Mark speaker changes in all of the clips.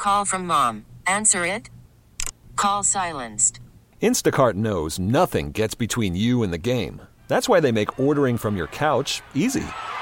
Speaker 1: Call from mom. Answer it. Call silenced.
Speaker 2: Instacart knows nothing gets between you and the game. That's why they make ordering from your couch easy.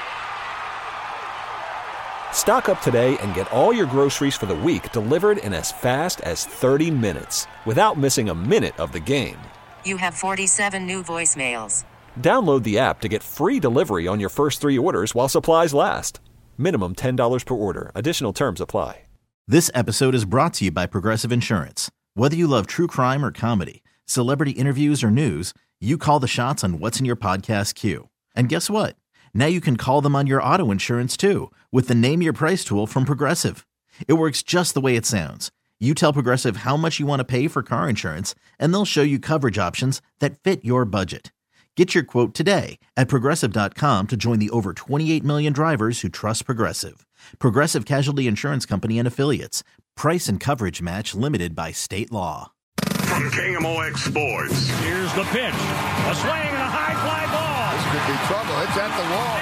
Speaker 2: Stock up today and get all your groceries for the week delivered in as fast as 30 minutes without missing a minute of the game.
Speaker 1: You have 47 new voicemails.
Speaker 2: Download the app to get free delivery on your first 3 orders while supplies last. Minimum $10 per order. Additional terms apply.
Speaker 3: This episode is brought to you by Progressive Insurance. Whether you love true crime or comedy, celebrity interviews or news, you call the shots on what's in your podcast queue. And guess what? Now you can call them on your auto insurance too with the Name Your Price tool from Progressive. It works just the way it sounds. You tell Progressive how much you want to pay for car insurance, and they'll show you coverage options that fit your budget. Get your quote today at Progressive.com to join the over 28 million drivers who trust Progressive. Progressive Casualty Insurance Company and Affiliates. Price and coverage match limited by state law.
Speaker 4: From KMOX Sports.
Speaker 5: Here's the pitch. A swing and a high fly ball.
Speaker 6: This could be trouble. It's at the wall.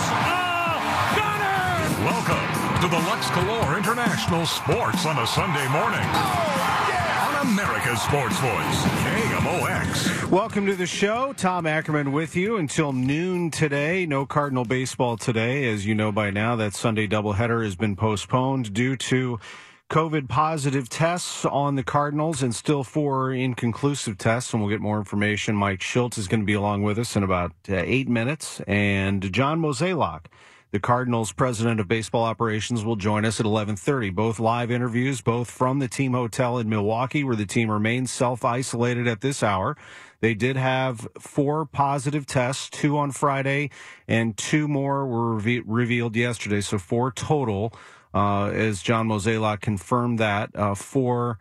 Speaker 5: And it's a gunner.
Speaker 4: Welcome to the Lux Galore International Sports on a Sunday morning.
Speaker 6: Oh, yeah.
Speaker 4: On America's Sports Voice, KMOX.
Speaker 7: Welcome to the show. Tom Ackerman with you until noon today. No Cardinal baseball today. As you know by now, that Sunday doubleheader has been postponed due to COVID positive tests on the Cardinals and still 4 inconclusive tests, and we'll get more information. Mike Shildt is going to be along with us in about 8 minutes, and John Mozeliak, the Cardinals president of baseball operations, will join us at 11:30. Both live interviews, both from the team hotel in Milwaukee, where the team remains self-isolated at this hour. They did have 4 positive tests, 2 on Friday, and 2 more were revealed yesterday, so 4 total. As John Mozeliak confirmed that, for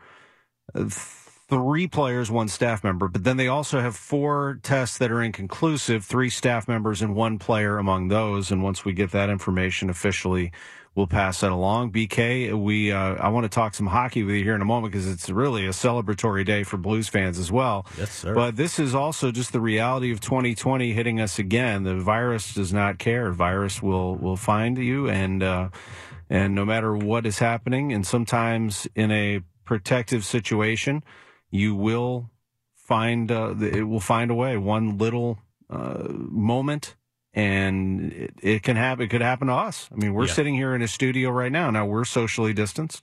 Speaker 7: 3 players, 1 staff member. But then they also have 4 tests that are inconclusive, 3 staff members and 1 player among those. And once we get that information officially, we'll pass that along. BK, I want to talk some hockey with you here in a moment because it's really a celebratory day for Blues fans as well.
Speaker 8: Yes, sir.
Speaker 7: But this is also just the reality of 2020 hitting us again. The virus does not care. The virus will find you, and no matter what is happening, and sometimes in a protective situation, you will find it will find a way. One little moment, and it can happen. It could happen to us. I mean, we're sitting here in a studio right now. Now we're socially distanced.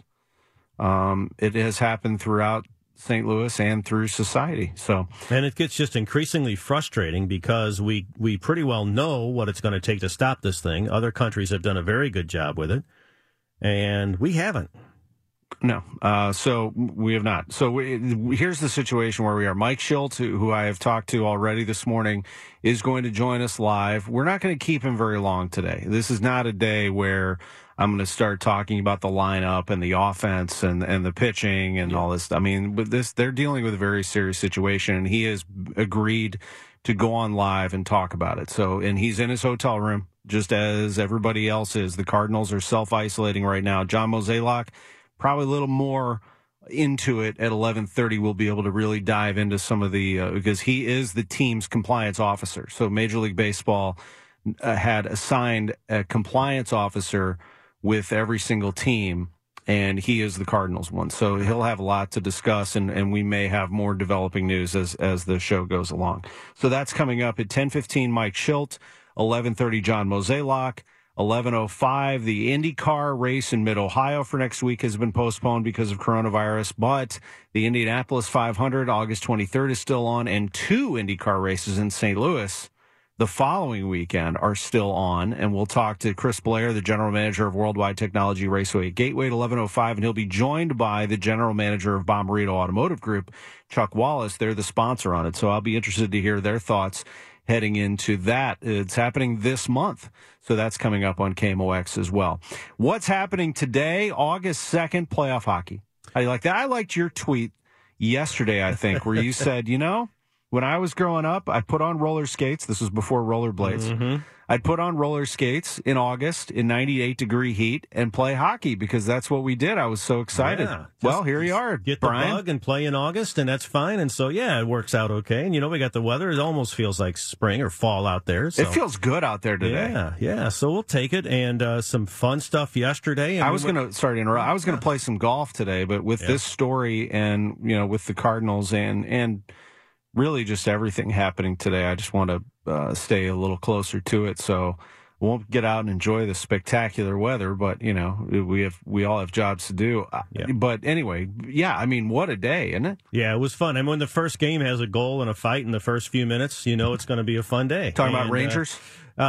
Speaker 7: It has happened throughout St. Louis and through society.
Speaker 8: And it gets just increasingly frustrating because we pretty well know what it's going to take to stop this thing. Other countries have done a very good job with it. And we haven't.
Speaker 7: No. So we have not. So here's the situation where we are. Mike Shildt, who I have talked to already this morning, is going to join us live. We're not going to keep him very long today. This is not a day where I'm going to start talking about the lineup and the offense and the pitching and all this. I mean, with this, they're dealing with a very serious situation, and he has agreed to go on live and talk about it. So, and he's in his hotel room, just as everybody else is. The Cardinals are self-isolating right now. John Mozeliak, probably a little more into it at 11:30. We'll be able to really dive into some of the because he is the team's compliance officer. So Major League Baseball had assigned a compliance officer with every single team, and he is the Cardinals one. So he'll have a lot to discuss, and we may have more developing news as the show goes along. So that's coming up at 10:15, Mike Shildt, 11:30, John Mozeliak, 11:05. The IndyCar race in Mid-Ohio for next week has been postponed because of coronavirus, but the Indianapolis 500, August 23rd, is still on, and 2 IndyCar races in St. Louis the following weekend are still on. And we'll talk to Chris Blair, the general manager of Worldwide Technology Raceway at Gateway at 11:05, and he'll be joined by the general manager of Bommarito Automotive Group, Chuck Wallace. They're the sponsor on it, so I'll be interested to hear their thoughts heading into that. It's happening this month, so that's coming up on KMOX as well. What's happening today, August 2nd, playoff hockey? How do you like that? I liked your tweet yesterday, I think, where you said, When I was growing up, I put on roller skates. This was before rollerblades.
Speaker 8: Mm-hmm.
Speaker 7: I'd put on roller skates in August in 98-degree heat and play hockey because that's what we did. I was so excited.
Speaker 8: Yeah,
Speaker 7: well, here you are,
Speaker 8: Get
Speaker 7: Brian.
Speaker 8: the bug and play in August, and that's fine. And so, yeah, it works out okay. And, we got the weather. It almost feels like spring or fall out there. So.
Speaker 7: It feels good out there today.
Speaker 8: Yeah. So we'll take it. And some fun stuff yesterday. And
Speaker 7: I was going to play some golf today, but with this story and, with the Cardinals and really just everything happening today, I just want to stay a little closer to it. So won't get out and enjoy the spectacular weather, but we all have jobs to do. But anyway, what a day, isn't it?
Speaker 8: Yeah, it was fun. And when the first game has a goal and a fight in the first few minutes, it's going to be a fun day.
Speaker 7: Talking about Rangers?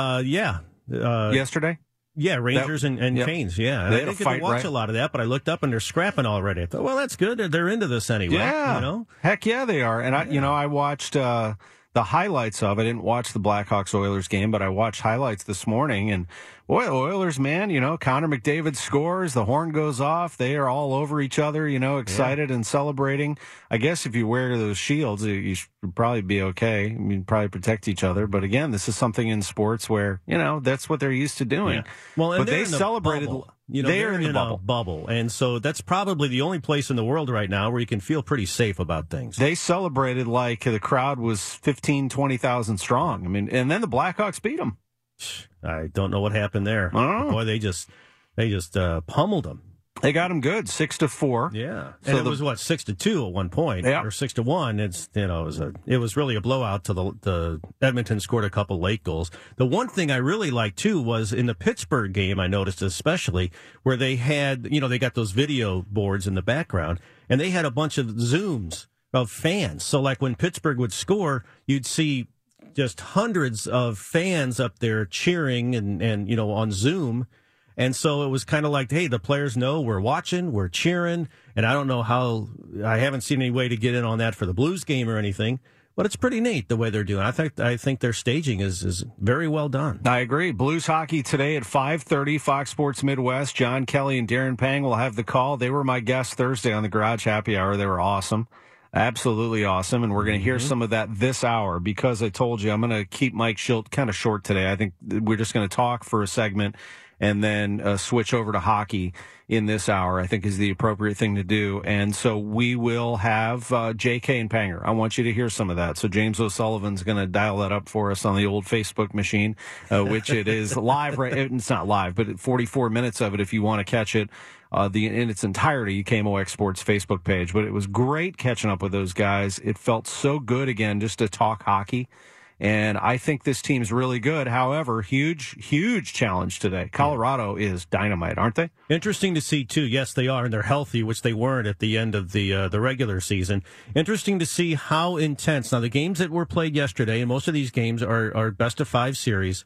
Speaker 7: Yesterday?
Speaker 8: Yeah, Rangers and Canes, yeah. And I didn't get to watch a lot of that, but I looked up and they're scrapping already. I thought, well, that's good. They're into this anyway.
Speaker 7: Yeah. Heck yeah, they are. And I watched the highlights of it. I didn't watch the Blackhawks-Oilers game, but I watched highlights this morning. And, boy, Oilers, man, Connor McDavid scores. The horn goes off. They are all over each other, excited and celebrating. I guess if you wear those shields, you should probably be okay. I mean, probably protect each other. But, again, this is something in sports where, that's what they're used to doing.
Speaker 8: Yeah. Well, and
Speaker 7: but they celebrated.
Speaker 8: They're in the bubble. And so that's probably the only place in the world right now where you can feel pretty safe about things.
Speaker 7: They celebrated like the crowd was 15,000, 20,000 strong. I mean, and then the Blackhawks beat them.
Speaker 8: I don't know what happened there. Boy, they just pummeled them.
Speaker 7: They got them good, 6-4.
Speaker 8: Yeah, and so it was 6-2 at one point, or 6-1. It's it was really a blowout. To the Edmonton scored a couple late goals. The one thing I really liked too was in the Pittsburgh game. I noticed especially where they had they got those video boards in the background, and they had a bunch of zooms of fans. So like when Pittsburgh would score, you'd see just hundreds of fans up there cheering and on Zoom. And so it was kind of like, hey, the players know we're watching, we're cheering, and I don't know I haven't seen any way to get in on that for the Blues game or anything, but it's pretty neat the way they're doing. I think their staging is very well done.
Speaker 7: I agree. Blues hockey today at 5:30, Fox Sports Midwest. John Kelly and Darren Pang will have the call. They were my guests Thursday on the Garage Happy Hour. They were awesome. Absolutely awesome, and we're going to hear some of that this hour because I told you I'm going to keep Mike Schilt kind of short today. I think we're just going to talk for a segment and then switch over to hockey in this hour, I think is the appropriate thing to do. And so we will have JK and Panger. I want you to hear some of that. So James O'Sullivan's going to dial that up for us on the old Facebook machine, which it is live. It's not live, but 44 minutes of it if you want to catch it. In its entirety, KMOX Sports Facebook page. But it was great catching up with those guys. It felt so good again just to talk hockey. And I think this team's really good. However, huge challenge today. Colorado is dynamite, aren't they?
Speaker 8: Interesting to see, too. Yes, they are, and they're healthy, which they weren't at the end of the regular season. Interesting to see how intense. Now, the games that were played yesterday, and most of these games are best-of-5 series,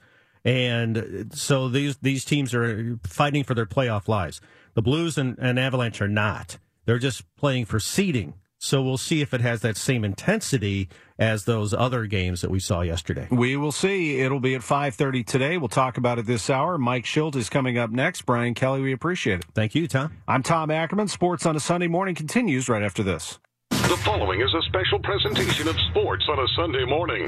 Speaker 8: and so these teams are fighting for their playoff lives. The Blues and Avalanche are not. They're just playing for seeding. So we'll see if it has that same intensity as those other games that we saw yesterday.
Speaker 7: We will see. It'll be at 5:30 today. We'll talk about it this hour. Mike Schilt is coming up next. Brian Kelly, we appreciate it.
Speaker 8: Thank you, Tom.
Speaker 7: I'm Tom Ackerman. Sports on a Sunday Morning continues right after this.
Speaker 4: The following is a special presentation of Sports on a Sunday Morning.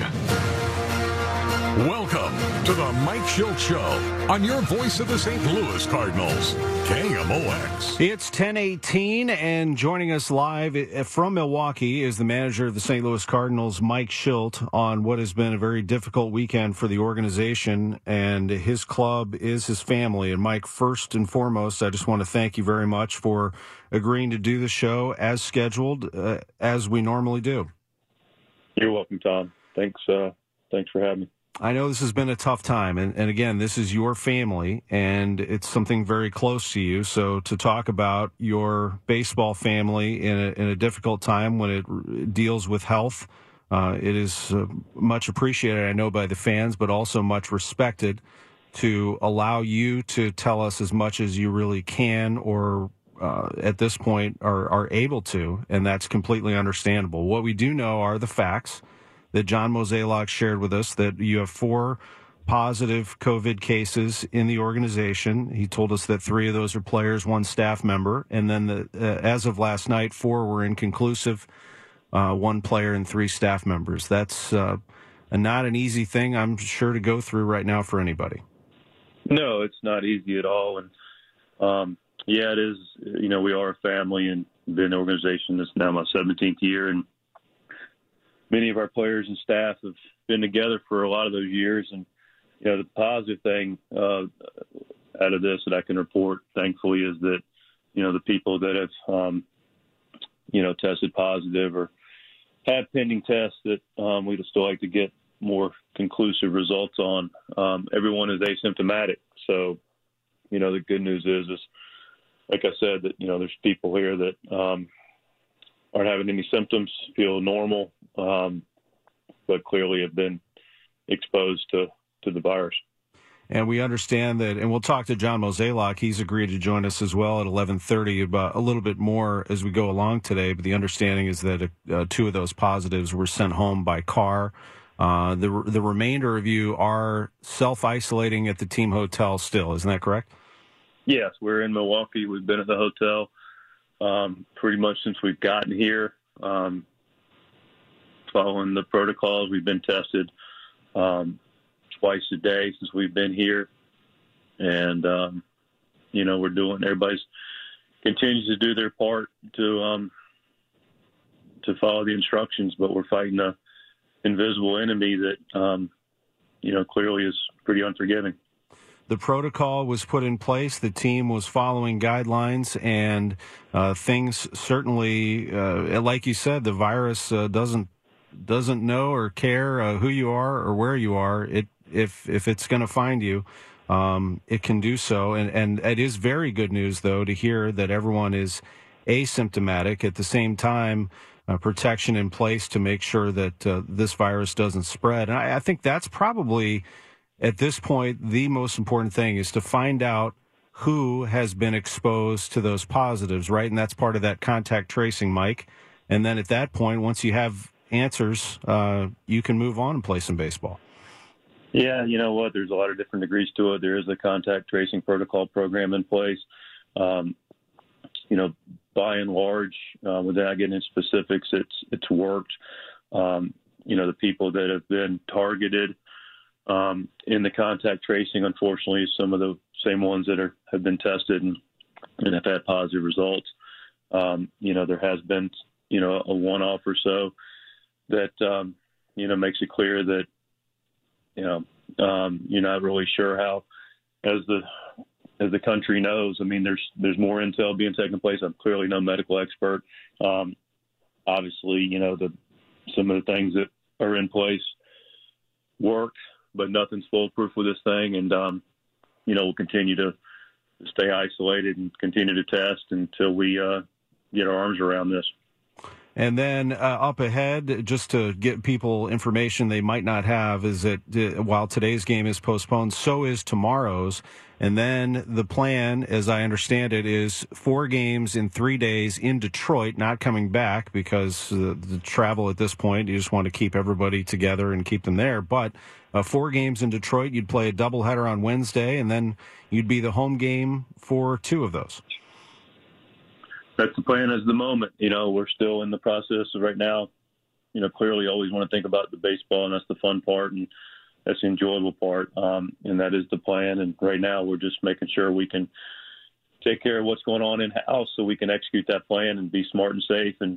Speaker 4: Welcome to the Mike Schilt Show on your voice of the St. Louis Cardinals, KMOX.
Speaker 7: It's 10:18, and joining us live from Milwaukee is the manager of the St. Louis Cardinals, Mike Schilt, on what has been a very difficult weekend for the organization, and his club is his family. And Mike, first and foremost, I just want to thank you very much for agreeing to do the show as scheduled, as we normally do.
Speaker 9: You're welcome, Tom. Thanks for having me.
Speaker 7: I know this has been a tough time, and again, this is your family, and it's something very close to you. So to talk about your baseball family in a difficult time when it deals with health, it is much appreciated, I know, by the fans, but also much respected to allow you to tell us as much as you really can or at this point are able to, and that's completely understandable. What we do know are the facts that John Mozeliak shared with us, that you have 4 positive COVID cases in the organization. He told us that 3 of those are players, 1 staff member, and then as of last night, 4 were inconclusive. one player and 3 staff members. That's not an easy thing, I'm sure, to go through right now for anybody.
Speaker 9: No, it's not easy at all. And, yeah, it is. You know, we are a family and been an organization that's now my 17th year. And many of our players and staff have been together for a lot of those years. And, you know, the positive thing out of this that I can report, thankfully, is that, you know, the people that have, you know, tested positive or have pending tests that we'd still like to get more conclusive results on, everyone is asymptomatic. So, you know, the good news is like I said, that, you know, there's people here that aren't having any symptoms, feel normal, but clearly have been exposed to the virus.
Speaker 7: And we understand that, and we'll talk to John Mozeliak. He's agreed to join us as well at 11:30 about a little bit more as we go along today. But the understanding is that 2 of those positives were sent home by car. The remainder of you are self-isolating at the team hotel still. Isn't that correct?
Speaker 9: Yes, we're in Milwaukee. We've been at the hotel pretty much since we've gotten here. Following the protocols, we've been tested twice a day since we've been here. And, you know, everybody's continues to do their part to follow the instructions, but we're fighting a invisible enemy that, you know, clearly is pretty unforgiving.
Speaker 7: The protocol was put in place. The team was following guidelines, and things certainly, like you said, the virus doesn't know or care who you are or where you are. If it's going to find you, it can do so. And it is very good news, though, to hear that everyone is asymptomatic. At the same time, protection in place to make sure that this virus doesn't spread. And I think that's probably, at this point, the most important thing is to find out who has been exposed to those positives, right? And that's part of that contact tracing, Mike. And then at that point, once you have answers, you can move on and play some baseball.
Speaker 9: Yeah, you know what? There's a lot of different degrees to it. There is a contact tracing protocol program in place. You know, by and large, without getting into specifics, it's worked. You know, the people that have been targeted in the contact tracing, unfortunately, some of the same ones that have been tested and have had positive results. You know, there has been, you know, a one-off or so that, you know, makes it clear that, you know, you're not really sure how, as the country knows. I mean, there's more intel being taken place. I'm clearly no medical expert. Obviously, you know, some of the things that are in place work, but nothing's foolproof with this thing. And, you know, we'll continue to stay isolated and continue to test until we get our arms around this.
Speaker 7: And then up ahead, just to get people information they might not have, is that while today's game is postponed, so is tomorrow's. And then the plan, as I understand it, is 4 games in 3 days in Detroit, not coming back because the travel at this point, you just want to keep everybody together and keep them there. But 4 games in Detroit, you'd play a doubleheader on Wednesday, and then you'd be the home game for 2 of those.
Speaker 9: That's the plan at the moment. You know, we're still in the process of right now. You know, clearly always want to think about the baseball, and that's the fun part, and that's the enjoyable part, and that is the plan. And right now we're just making sure we can take care of what's going on in-house so we can execute that plan and be smart and safe and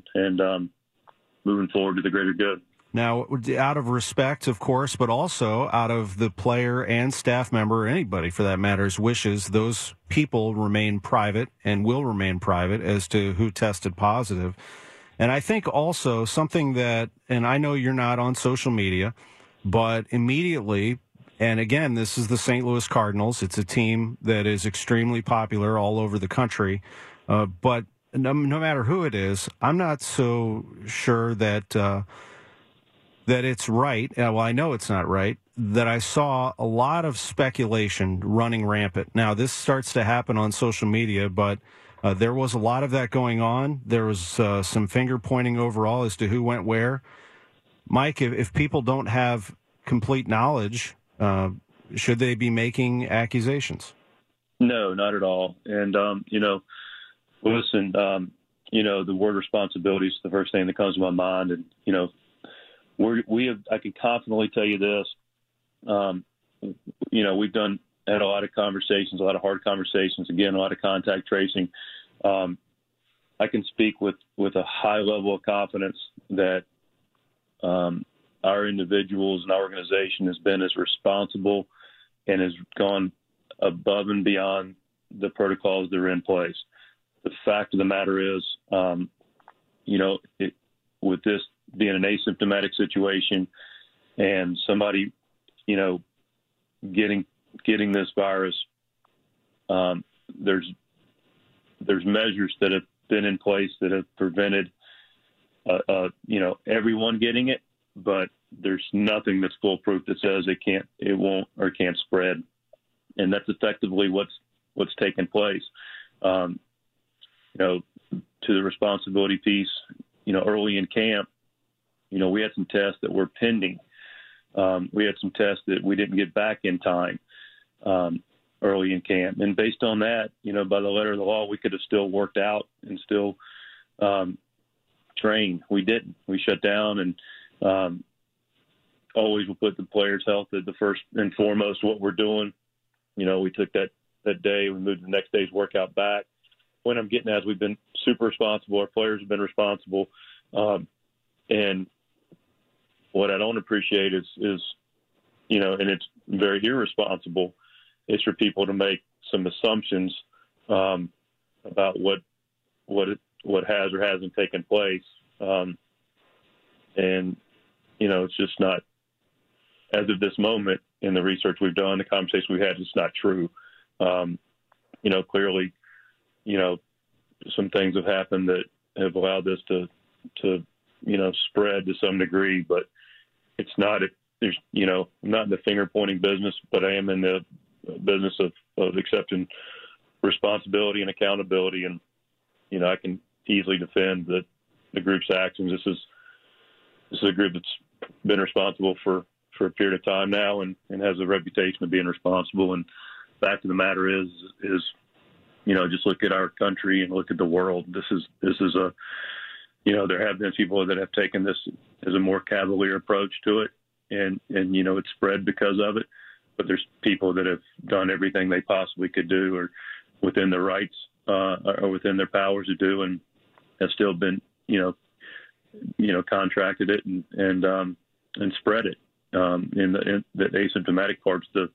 Speaker 9: moving forward to the greater good.
Speaker 7: Now, out of respect, of course, but also out of the player and staff member, or anybody for that matter's wishes, those people remain private and will remain private as to who tested positive. And I think also something that, and I know you're not on social media, but immediately, and again, this is the St. Louis Cardinals. It's a team that is extremely popular all over the country. But no matter who it is, I'm not so sure that it's right. Well, I know it's not right, that I saw a lot of speculation running rampant. Now, this starts to happen on social media, but there was a lot of that going on. There was some finger pointing overall as to who went where. Mike, if people don't have complete knowledge, should they be making accusations?
Speaker 9: No, not at all. And, you know, listen, the word responsibility is the first thing that comes to my mind. And, I can confidently tell you this, we've had a lot of conversations, a lot of hard conversations, again, a lot of contact tracing. I can speak with a high level of confidence that our individuals and our organization has been as responsible and has gone above and beyond the protocols that are in place. The fact of the matter is, with this being an asymptomatic situation and somebody, getting this virus, there's measures that have been in place that have prevented, everyone getting it, but there's nothing that's foolproof that says it won't or can't spread. And that's effectively what's taken place. To the responsibility piece, early in camp, we had some tests that were pending. We had some tests that we didn't get back in time early in camp. And based on that, by the letter of the law, we could have still worked out and still trained. We didn't. We shut down and always will put the players' health at the first and foremost what we're doing. We took that day, we moved the next day's workout back. When I'm getting at is we've been super responsible. Our players have been responsible. And what I don't appreciate is, and it's very irresponsible, is for people to make some assumptions about what has or hasn't taken place. It's just not, as of this moment in the research we've done, the conversation we've had, it's not true. Clearly, some things have happened that have allowed this to spread to some degree, but it's not, I'm not in the finger pointing business, but I am in the business of accepting responsibility and accountability. And, I can easily defend the group's actions. This is a group that's been responsible for a period of time now and has a reputation of being responsible. And the fact of the matter is, just look at our country and look at the world. This is a, there have been people that have taken this as a more cavalier approach to it, and it's spread because of it. But there's people that have done everything they possibly could do, or within their rights, or within their powers to do, and have still been, contracted it and spread it. In the asymptomatic part's the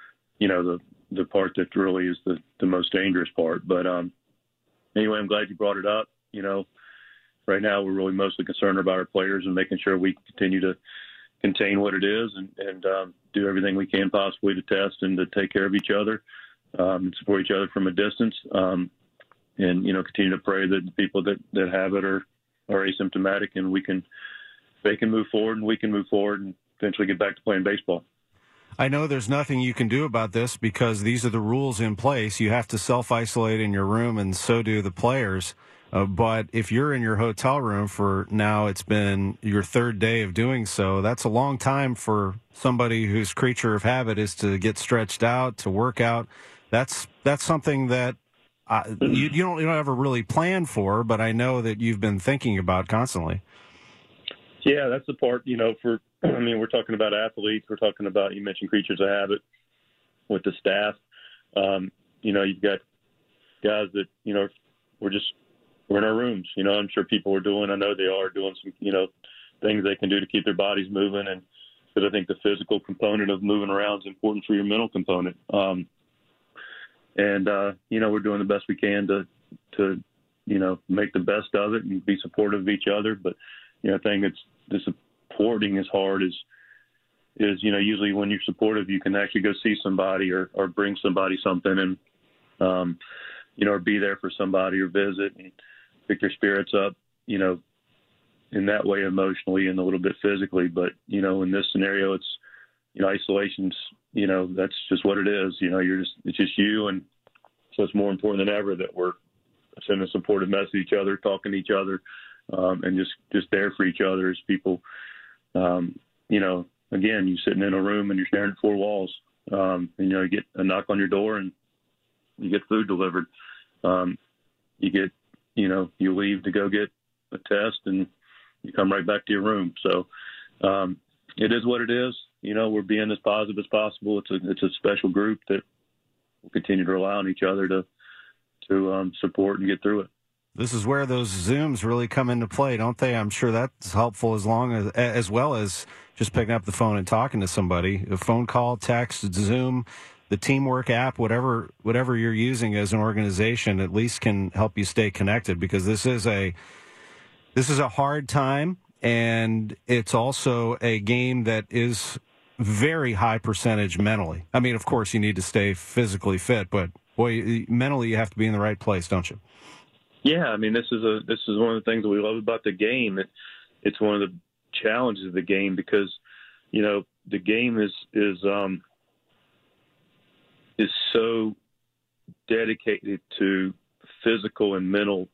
Speaker 9: part that really is the most dangerous part. But anyway, I'm glad you brought it up. Right now we're really mostly concerned about our players and making sure we continue to contain what it is and do everything we can possibly to test and to take care of each other and support each other from a distance. And continue to pray that the people that have it are asymptomatic and they can move forward and we can move forward and eventually get back to playing baseball.
Speaker 7: I know there's nothing you can do about this because these are the rules in place. You have to self-isolate in your room, and so do the players. But if you're in your hotel room for now, it's been your third day of doing so, that's a long time for somebody whose creature of habit is to get stretched out, to work out. That's something that you don't ever really plan for, but I know that you've been thinking about constantly.
Speaker 9: Yeah, that's the part, we're talking about athletes. We're talking about, you mentioned creatures of habit with the staff. You've got guys that, we're in our rooms. I'm sure people are doing, I know they are doing some, things they can do to keep their bodies moving. And because I think the physical component of moving around is important for your mental component. We're doing the best we can to make the best of it and be supportive of each other. But, I think the supporting is hard is usually when you're supportive, you can actually go see somebody or bring somebody something and, or be there for somebody or visit and pick their spirits up, in that way emotionally and a little bit physically. But, in this scenario, it's, isolation's, that's just what it is. It's just you. And so it's more important than ever that we're sending a supportive message to each other, talking to each other, and just there for each other as people, again, you're sitting in a room and you're staring at four walls, and, you get a knock on your door and you get food delivered. You get, you leave to go get a test and you come right back to your room. So it is what it is. We're being as positive as possible. It's a special group that will continue to rely on each other to support and get through it.
Speaker 7: This is where those Zooms really come into play, don't they? I'm sure that's helpful as well as just picking up the phone and talking to somebody. A phone call, text, Zoom, the Teamwork app, whatever you're using as an organization, at least can help you stay connected, because this is a hard time, and it's also a game that is very high percentage mentally. I mean, of course, you need to stay physically fit, but boy, mentally you have to be in the right place, don't you?
Speaker 9: Yeah, I mean, this is one of the things that we love about the game. It's one of the challenges of the game, because the game is so dedicated to physical and mental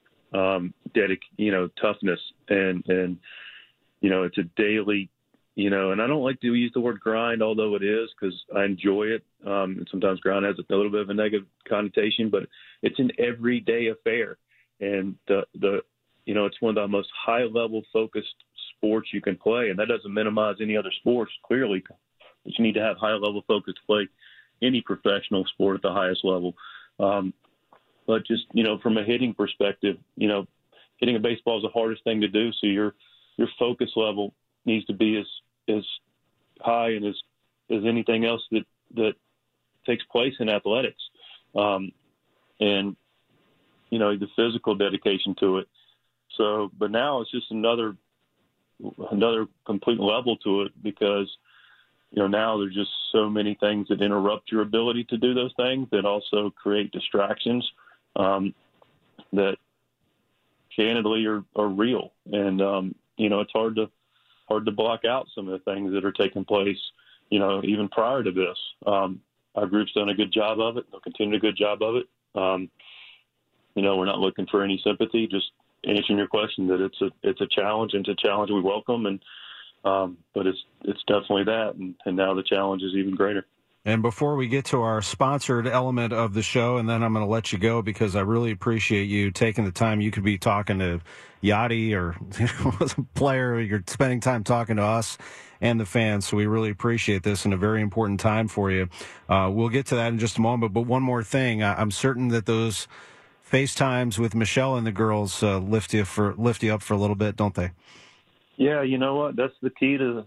Speaker 9: toughness, and it's a daily, and I don't like to use the word grind, although it is, because I enjoy it. And sometimes grind has a little bit of a negative connotation, but it's an everyday affair. And it's one of the most high level focused sports you can play. And that doesn't minimize any other sports, clearly, but you need to have high level focus to play any professional sport at the highest level. But just, from a hitting perspective, hitting a baseball is the hardest thing to do. So your focus level needs to be as high and as anything else that takes place in athletics. And the physical dedication to it. So, but now it's just another complete level to it, because, now there's just so many things that interrupt your ability to do those things, that also create distractions that candidly are real. And, it's hard to block out some of the things that are taking place, even prior to this. Our group's done a good job of it. They'll continue a good job of it. We're not looking for any sympathy, just answering your question that it's a challenge, and it's a challenge we welcome. And, but it's definitely that. And now the challenge is even greater.
Speaker 7: And before we get to our sponsored element of the show, and then I'm going to let you go, because I really appreciate you taking the time. You could be talking to Yachty or a player. You're spending time talking to us and the fans, so we really appreciate this, and a very important time for you. We'll get to that in just a moment, but one more thing. I'm certain that those FaceTimes with Michelle and the girls lift you up for a little bit, don't they?
Speaker 9: Yeah, you know what? That's the key to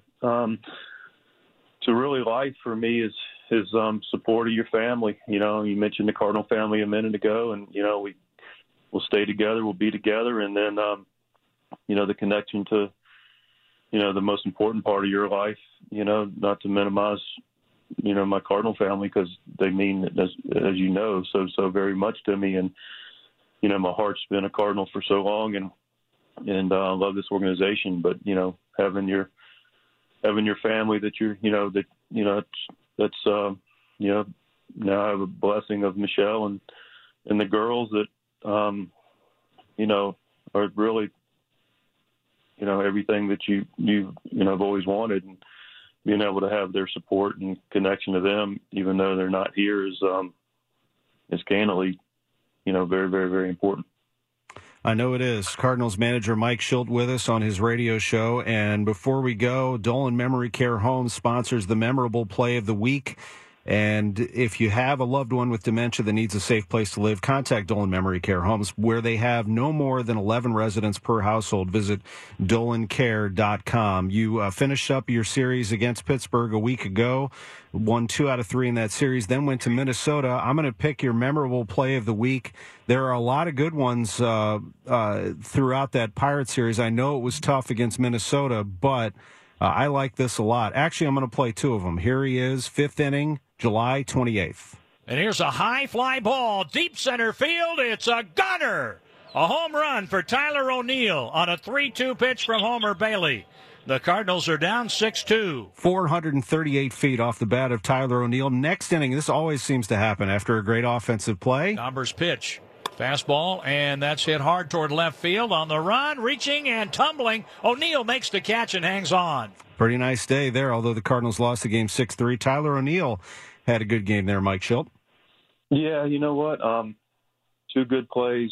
Speaker 9: really life for me is support of your family. You mentioned the Cardinal family a minute ago, and we'll stay together, we'll be together, and then the connection to the most important part of your life. Not to minimize my Cardinal family, because they mean, as you know, so very much to me. And my heart's been a Cardinal for so long, and I love this organization. But having your family that that's now I have a blessing of Michelle and the girls that are really everything that you have always wanted, and being able to have their support and connection to them, even though they're not here, is candidly very, very, very important.
Speaker 7: I know it is. Cardinals manager Mike Shildt with us on his radio show. And before we go, Dolan Memory Care Home sponsors the memorable play of the week. And if you have a loved one with dementia that needs a safe place to live, contact Dolan Memory Care Homes, where they have no more than 11 residents per household. Visit dolancare.com. You finished up your series against Pittsburgh a week ago, won 2 out of 3 in that series, then went to Minnesota. I'm going to pick your memorable play of the week. There are a lot of good ones throughout that Pirate series. I know it was tough against Minnesota, but I like this a lot. Actually, I'm going to play 2 of them. Here he is, 5th inning, July 28th.
Speaker 5: And here's a high fly ball, deep center field. It's a gunner. A home run for Tyler O'Neill on a 3-2 pitch from Homer Bailey. The Cardinals are down 6-2.
Speaker 7: 438 feet off the bat of Tyler O'Neill. Next inning, this always seems to happen after a great offensive play.
Speaker 5: Nomber's pitch. Fastball, and that's hit hard toward left field. On the run, reaching and tumbling. O'Neill makes the catch and hangs on.
Speaker 7: Pretty nice day there, although the Cardinals lost the game 6-3. Tyler O'Neill had a good game there, Mike Shildt.
Speaker 9: Yeah, you know what? 2 good plays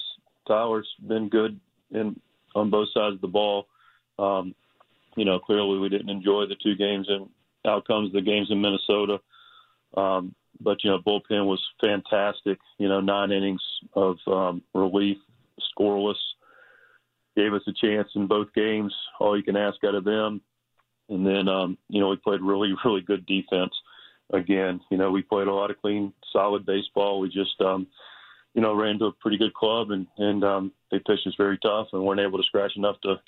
Speaker 9: Tyler's been good on both sides of the ball. Clearly we didn't enjoy the two games and outcomes of the games in Minnesota. But bullpen was fantastic. 9 innings of relief, scoreless, gave us a chance in both games. All you can ask out of them. And then, we played really, really good defense. Again, we played a lot of clean, solid baseball. We just, ran to a pretty good club, and they pitched us very tough and weren't able to scratch enough to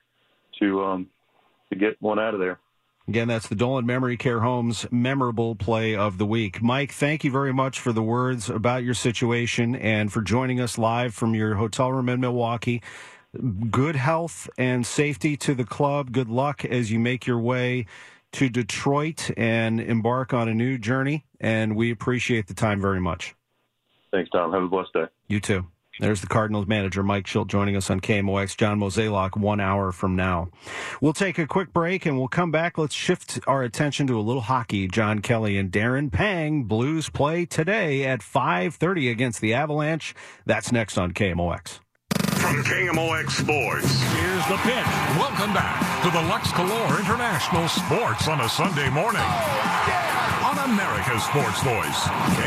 Speaker 9: get one out of there.
Speaker 7: Again, that's the Dolan Memory Care Homes memorable play of the week. Mike, thank you very much for the words about your situation and for joining us live from your hotel room in Milwaukee. Good health and safety to the club. Good luck as you make your way to Detroit and embark on a new journey. And we appreciate the time very much.
Speaker 9: Thanks, Tom. Have a blessed day.
Speaker 7: You too. There's the Cardinals manager, Mike Shildt, joining us on KMOX. John Mozeliak, 1 hour from now. We'll take a quick break, and we'll come back. Let's shift our attention to a little hockey. John Kelly and Darren Pang. Blues play today at 5:30 against the Avalanche. That's next on KMOX.
Speaker 4: From KMOX Sports,
Speaker 5: Here's the pitch.
Speaker 4: welcome back to the Lux Color International Sports on a Sunday morning. On America's Sports Voice,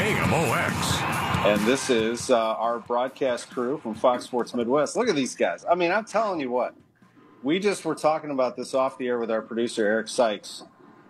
Speaker 4: KMOX.
Speaker 10: And this is our broadcast crew from Fox Sports Midwest. Look at these guys. I mean, I'm telling you what. We just were talking about this off the air with our producer, Eric Sykes.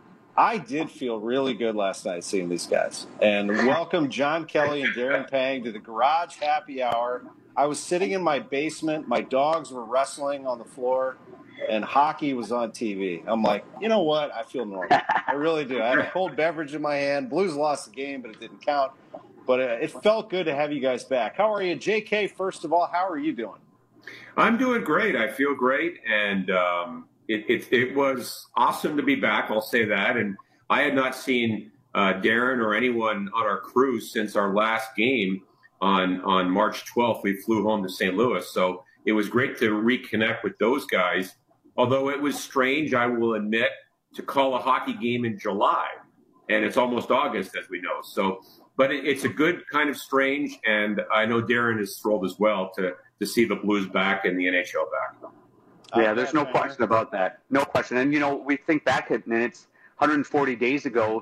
Speaker 10: I did feel really good last night seeing these guys. And welcome John Kelly and Darren Pang to the Garage Happy Hour. I was sitting in my basement. My dogs were wrestling on the floor, and hockey was on TV. I'm like, you know what? I feel normal. I really do. I had a cold beverage in my hand. Blues lost the game, but it didn't count. But it felt good to have you guys back. How are you? JK, first of all, how are you doing?
Speaker 11: I'm doing great. I feel great. And it was awesome to be back, I'll say that. And I had not seen Darren or anyone on our crew since our last game on March 12th. We flew home to St. Louis. So it was great to reconnect with those guys. Although it was strange, I will admit, to call a hockey game in July. And it's almost August, as we know. So, but it's a good kind of strange, and I know Darren is thrilled as well to see the Blues back and the NHL back.
Speaker 12: Yeah, there's no question about that. No question. And, we think back and it's 140 days ago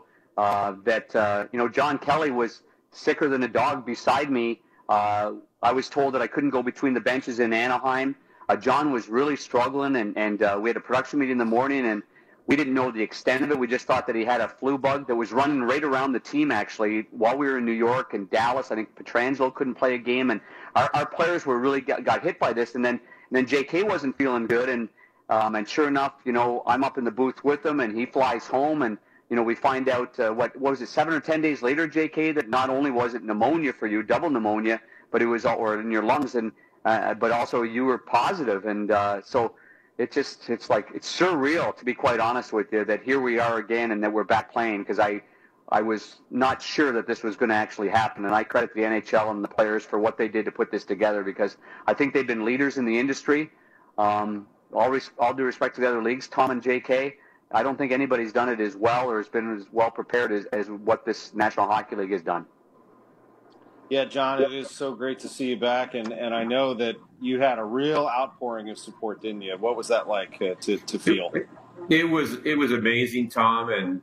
Speaker 12: that John Kelly was sicker than a dog beside me. I was told that I couldn't go between the benches in Anaheim. John was really struggling, and we had a production meeting in the morning, and we didn't know the extent of it. We just thought that he had a flu bug that was running right around the team, actually, while we were in New York and Dallas. I think Pietrangelo couldn't play a game, and our players were really got hit by this. And then JK wasn't feeling good, and sure enough, I'm up in the booth with him, and he flies home, and we find out what was it, 7 or 10 days later, JK, that not only was it pneumonia for you, double pneumonia, but it was or in your lungs, and but also you were positive, and so. It's surreal, to be quite honest with you, that here we are again and that we're back playing, because I was not sure that this was going to actually happen. And I credit the NHL and the players for what they did to put this together, because I think they've been leaders in the industry. All due respect to the other leagues, Tom and JK, I don't think anybody's done it as well or has been as well prepared as what this National Hockey League has done.
Speaker 10: Yeah, John, it is so great to see you back, and I know that you had a real outpouring of support, didn't you? What was that like to feel?
Speaker 11: It was amazing, Tom, and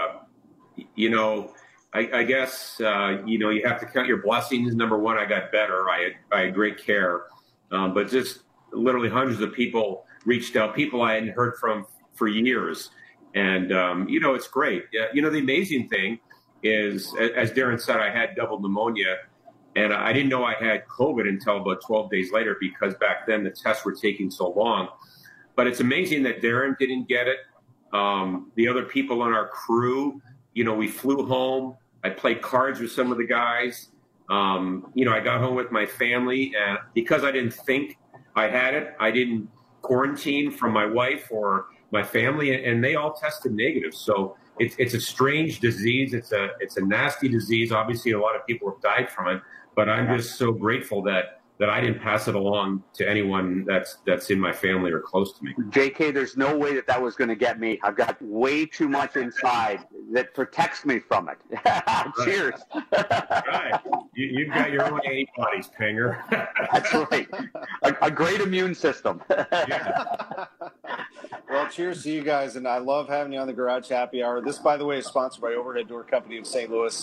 Speaker 11: I guess you have to count your blessings. Number one, I got better. I had great care, but just literally hundreds of people reached out, people I hadn't heard from for years, and it's great. The amazing thing is, as Darren said, I had double pneumonia. And I didn't know I had COVID until about 12 days later, because back then the tests were taking so long. But it's amazing that Darren didn't get it. The other people on our crew, we flew home. I played cards with some of the guys. I got home with my family. And because I didn't think I had it, I didn't quarantine from my wife or my family, and they all tested negative. So it's a strange disease. It's a nasty disease. Obviously, a lot of people have died from it. But I'm just so grateful that that I didn't pass it along to anyone that's in my family or close to me.
Speaker 12: JK, there's no way that was going to get me. I've got way too much inside that protects me from it. Cheers.
Speaker 11: Right. You've got your own antibodies, Panger.
Speaker 12: That's right. A great immune system.
Speaker 11: Yeah.
Speaker 10: Well, cheers to you guys, and I love having you on the Garage Happy Hour. This, by the way, is sponsored by Overhead Door Company of St. Louis.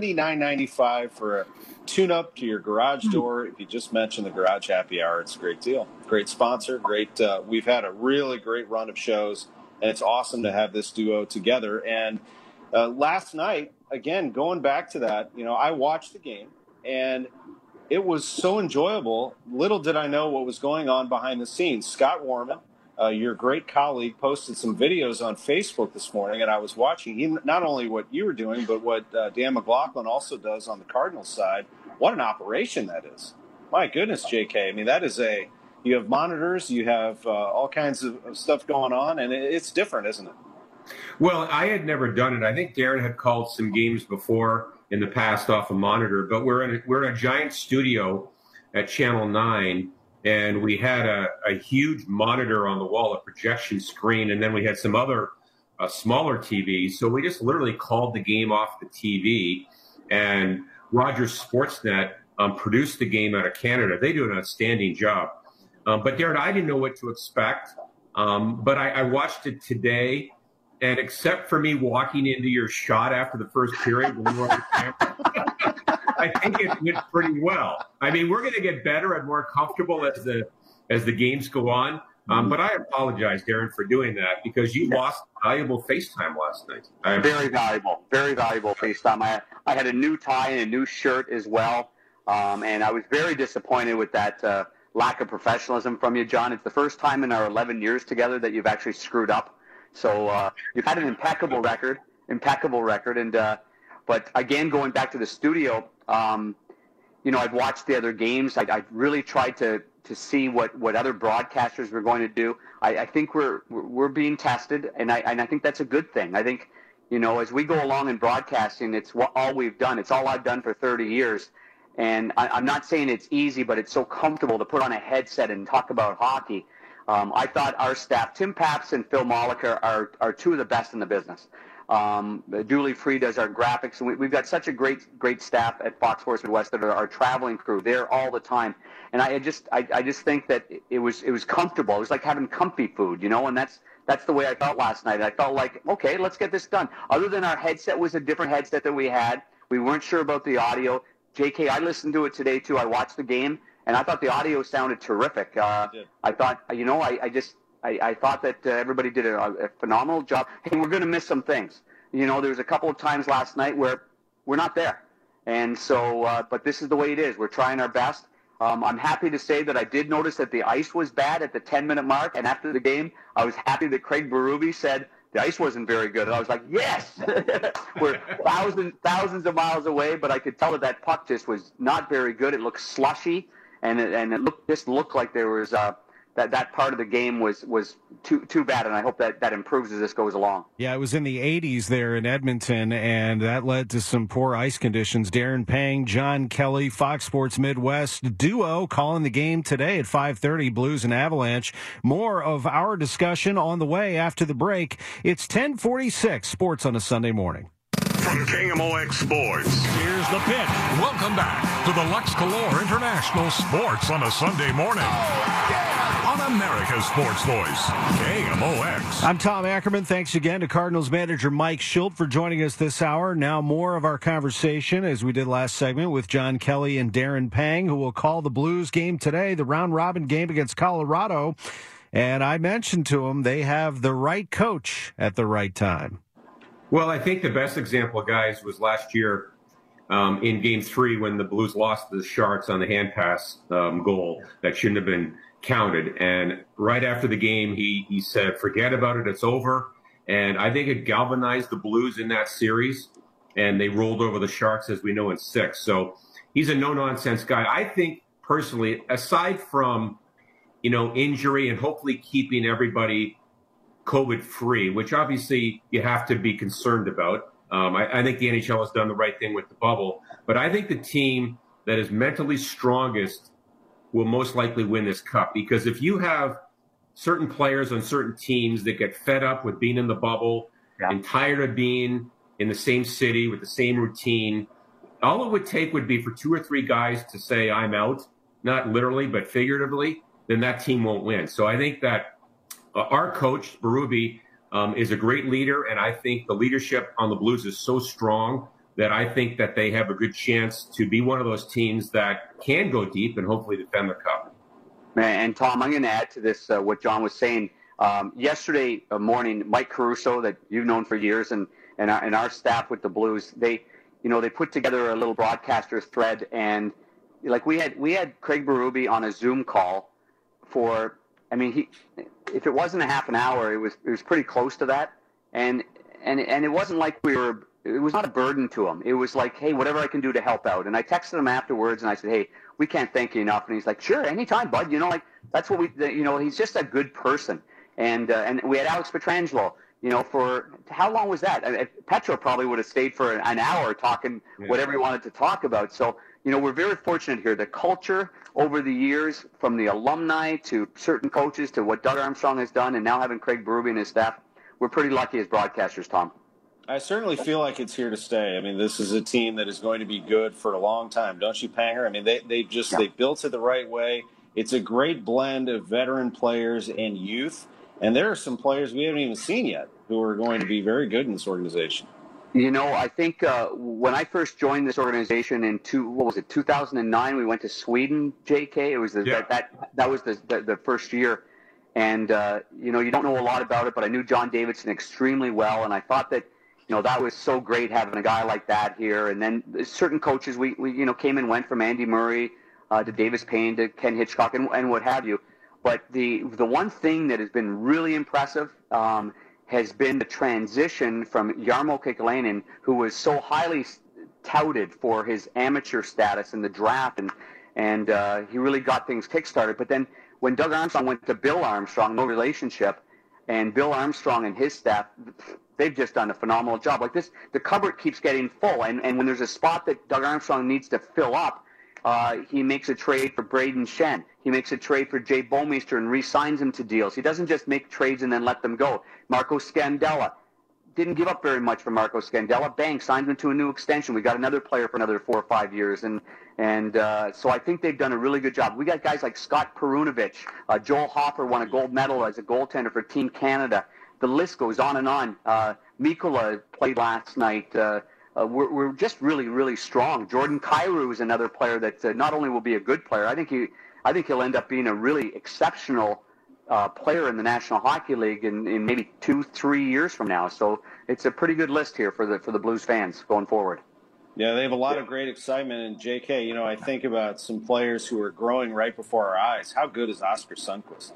Speaker 10: $79.95 for a tune-up to your garage door. If you just mention the Garage Happy Hour, it's a great deal. Great sponsor. Great. We've had a really great run of shows, and it's awesome to have this duo together. And last night, again, going back to that, I watched the game, and it was so enjoyable. Little did I know what was going on behind the scenes. Scott Warman, your great colleague, posted some videos on Facebook this morning, and I was watching not only what you were doing, but what Dan McLaughlin also does on the Cardinals side. What an operation that is. My goodness, JK. I mean, that is you have monitors, you have all kinds of stuff going on, and it's different, isn't it?
Speaker 11: Well, I had never done it. I think Darren had called some games before in the past off a monitor, but we're in a giant studio at Channel 9, and we had a huge monitor on the wall, a projection screen, and then we had some other smaller TVs. So we just literally called the game off the TV, and Rogers Sportsnet produced the game out of Canada. They do an outstanding job. But Darren, I didn't know what to expect, but I watched it today. And except for me walking into your shot after the first period, when we were on the camera, I think it went pretty well. I mean, we're going to get better and more comfortable as the games go on. But I apologize, Darren, for doing that because you lost valuable FaceTime last night.
Speaker 12: Very valuable FaceTime. I had a new tie and a new shirt as well, and I was very disappointed with that lack of professionalism from you, John. It's the first time in our 11 years together that you've actually screwed up. So you've had an impeccable record, and but again, going back to the studio, I've watched the other games. I really tried to see what other broadcasters were going to do. I think we're being tested, and I think that's a good thing. I think as we go along in broadcasting, it's all we've done. It's all I've done for 30 years, and I'm not saying it's easy, but it's so comfortable to put on a headset and talk about hockey. I thought our staff, Tim Paps and Phil Molliker, are two of the best in the business. Dooley Free does our graphics, and we've got such a great staff at Fox Sports Midwest that are our traveling crew. They're all the time, and I just think that it was comfortable. It was like having comfy food, and that's the way I felt last night. I felt like, okay, let's get this done. Other than our headset was a different headset that we had. We weren't sure about the audio. JK, I listened to it today too. I watched the game. And I thought the audio sounded terrific. I thought, I thought that everybody did a phenomenal job. Hey, we're going to miss some things. There was a couple of times last night where we're not there. And so, but this is the way it is. We're trying our best. I'm happy to say that I did notice that the ice was bad at the 10-minute mark. And after the game, I was happy that Craig Berube said the ice wasn't very good. And I was like, yes! We're thousands of miles away, but I could tell that puck just was not very good. It looked slushy. And it looked like there was that part of the game was too bad, and I hope that improves as this goes along.
Speaker 7: Yeah, it was in the 80s there in Edmonton, and that led to some poor ice conditions. Darren Pang, John Kelly, Fox Sports Midwest duo calling the game today at 5:30, Blues and Avalanche. More of our discussion on the way after the break. It's 10:46 Sports on a Sunday morning.
Speaker 4: From KMOX Sports,
Speaker 5: here's the pitch.
Speaker 4: Welcome back to the Lux Color International Sports on a Sunday morning. On America's Sports Voice, KMOX.
Speaker 7: I'm Tom Ackerman. Thanks again to Cardinals manager Mike Shildt for joining us this hour. Now more of our conversation, as we did last segment, with John Kelly and Darren Pang, who will call the Blues game today, the round-robin game against Colorado. And I mentioned to him they have the right coach at the right time.
Speaker 11: Well, I think the best example, guys, was last year in Game 3 when the Blues lost to the Sharks on the hand pass goal that shouldn't have been counted. And right after the game, he said, forget about it, it's over. And I think it galvanized the Blues in that series, and they rolled over the Sharks, as we know, in 6. So he's a no-nonsense guy. I think, personally, aside from, injury and hopefully keeping everybody COVID-free, which obviously you have to be concerned about. I think the NHL has done the right thing with the bubble. But I think the team that is mentally strongest will most likely win this cup. Because if you have certain players on certain teams that get fed up with being in the bubble and tired of being in the same city with the same routine, all it would take would be for 2 or 3 guys to say, I'm out, not literally, but figuratively, then that team won't win. So I think that our coach, Berube, is a great leader, and I think the leadership on the Blues is so strong that I think that they have a good chance to be one of those teams that can go deep and hopefully defend the cup.
Speaker 12: And Tom, I'm going to add to this what John was saying. Yesterday morning, Mike Caruso, that you've known for years, and our staff with the Blues, they put together a little broadcaster thread, and like we had Craig Berube on a Zoom call for, if it wasn't a half an hour, it was pretty close to that, and it wasn't like it was not a burden to him. It was like, hey, whatever I can do to help out. And I texted him afterwards, and I said, hey, we can't thank you enough. And he's like, sure, anytime, bud. That's what he's just a good person. And we had Alex Pietrangelo, for how long was that? Petro probably would have stayed for an hour talking whatever he wanted to talk about. So, we're very fortunate here. The culture over the years, from the alumni to certain coaches to what Doug Armstrong has done, and now having Craig Berube and his staff, we're pretty lucky as broadcasters, Tom.
Speaker 10: I certainly feel like it's here to stay. This is a team that is going to be good for a long time, don't you, Panger? They built it the right way. It's a great blend of veteran players and youth, and there are some players we haven't even seen yet who are going to be very good in this organization.
Speaker 12: I think when I first joined this organization in 2009, we went to Sweden, JK. It was that was the first year. And, you don't know a lot about it, but I knew John Davidson extremely well, and I thought that, that was so great having a guy like that here. And then certain coaches we came and went, from Andy Murray to Davis Payne to Ken Hitchcock and what have you. But the one thing that has been really impressive has been the transition from Jarmo Kekalainen, who was so highly touted for his amateur status in the draft, and he really got things kickstarted. But then when Doug Armstrong went to Bill Armstrong, no relationship, and Bill Armstrong and his staff, they've just done a phenomenal job. Like this, the cupboard keeps getting full, and when there's a spot that Doug Armstrong needs to fill up, he makes a trade for Braden Shen. He makes a trade for Jay Bomeister and re-signs him to deals. He doesn't just make trades and then let them go. Marco Scandella didn't give up very much for Marco Scandella. Bang, signed him to a new extension. We got another player for another 4 or 5 years, and so I think they've done a really good job. We got guys like Scott Perunovich. Joel Hoffer won a gold medal as a goaltender for Team Canada. The list goes on and on. Mikula played last night. We're just really, really strong. Jordan Kyrou is another player that not only will be a good player, I think he'll end up being a really exceptional player in the National Hockey League in maybe 2-3 years from now. So it's a pretty good list here for the Blues fans going forward.
Speaker 10: Yeah, they have a lot of great excitement. And JK, I think about some players who are growing right before our eyes. How good is Oscar Sundqvist?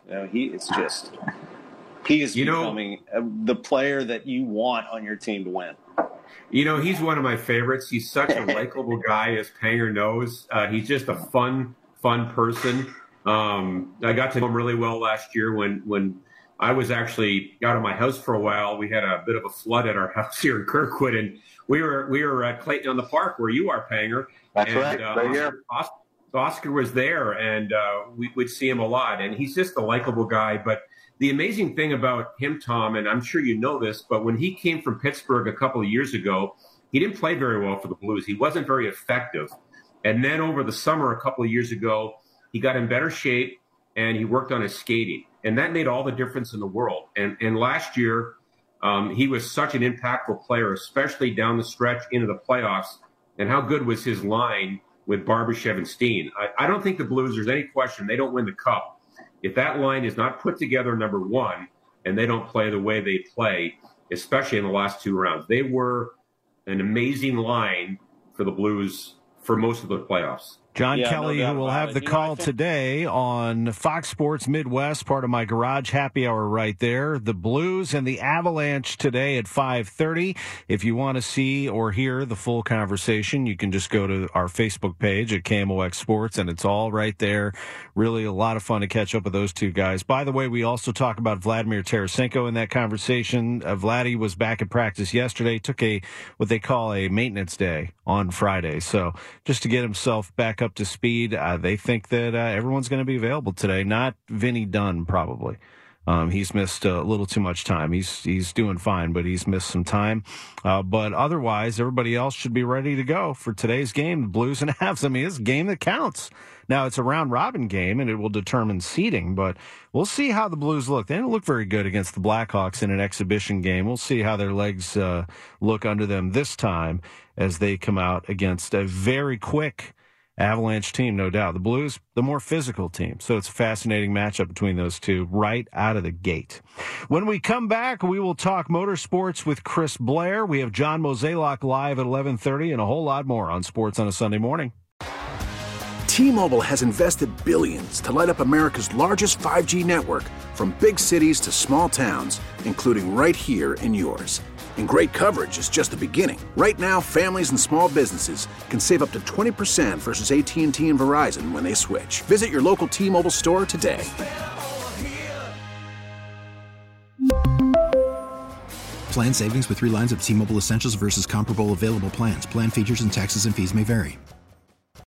Speaker 10: He is becoming the player that you want on your team to win.
Speaker 11: He's one of my favorites. He's such a likable guy, as Panger knows. He's just a fun person. I got to know him really well last year when I was actually out of my house for a while. We had a bit of a flood at our house here in Kirkwood, and we were at Clayton on the Park, where you are, Panger.
Speaker 12: That's right. Right here.
Speaker 11: Oscar was there, and we would see him a lot. And he's just a likable guy. But the amazing thing about him, Tom, and I'm sure you know this, but when he came from Pittsburgh a couple of years ago, he didn't play very well for the Blues. He wasn't very effective. And then over the summer a couple of years ago, he got in better shape, and he worked on his skating. And that made all the difference in the world. And last year, he was such an impactful player, especially down the stretch into the playoffs. And how good was his line with Barbashev and Steen? I don't think the Blues, there's any question, they don't win the cup if that line is not put together, number one, and they don't play the way they play, especially in the last 2 rounds. They were an amazing line for the Blues for most of the playoffs.
Speaker 7: John Kelly, who will have the call today on Fox Sports Midwest, part of my Garage Happy Hour right there. The Blues and the Avalanche today at 5:30. If you want to see or hear the full conversation, you can just go to our Facebook page at KMOX Sports, and it's all right there. Really a lot of fun to catch up with those two guys. By the way, we also talk about Vladimir Tarasenko in that conversation. Vladdy was back at practice yesterday, took what they call a maintenance day on Friday. So just to get himself back back up to speed. They think that everyone's going to be available today. Not Vinny Dunn, probably. He's missed a little too much time. He's doing fine, but he's missed some time. But otherwise, everybody else should be ready to go for today's game, the Blues and Avs. I mean, it's a game that counts. Now, it's a round-robin game, and it will determine seeding, but we'll see how the Blues look. They didn't look very good against the Blackhawks in an exhibition game. We'll see how their legs look under them this time as they come out against a very quick Avalanche team, no doubt. The Blues, the more physical team. So it's a fascinating matchup between those two right out of the gate. When we come back, we will talk motorsports with Chris Blair. We have John Mozeliak live at 11:30 and a whole lot more on Sports on a Sunday Morning.
Speaker 13: T-Mobile has invested billions to light up America's largest 5G network, from big cities to small towns, including right here in yours. And great coverage is just the beginning. Right now, families and small businesses can save up to 20% versus AT&T and Verizon when they switch. Visit your local T-Mobile store today.
Speaker 14: Plan savings with 3 lines of T-Mobile Essentials versus comparable available plans. Plan features and taxes and fees may vary.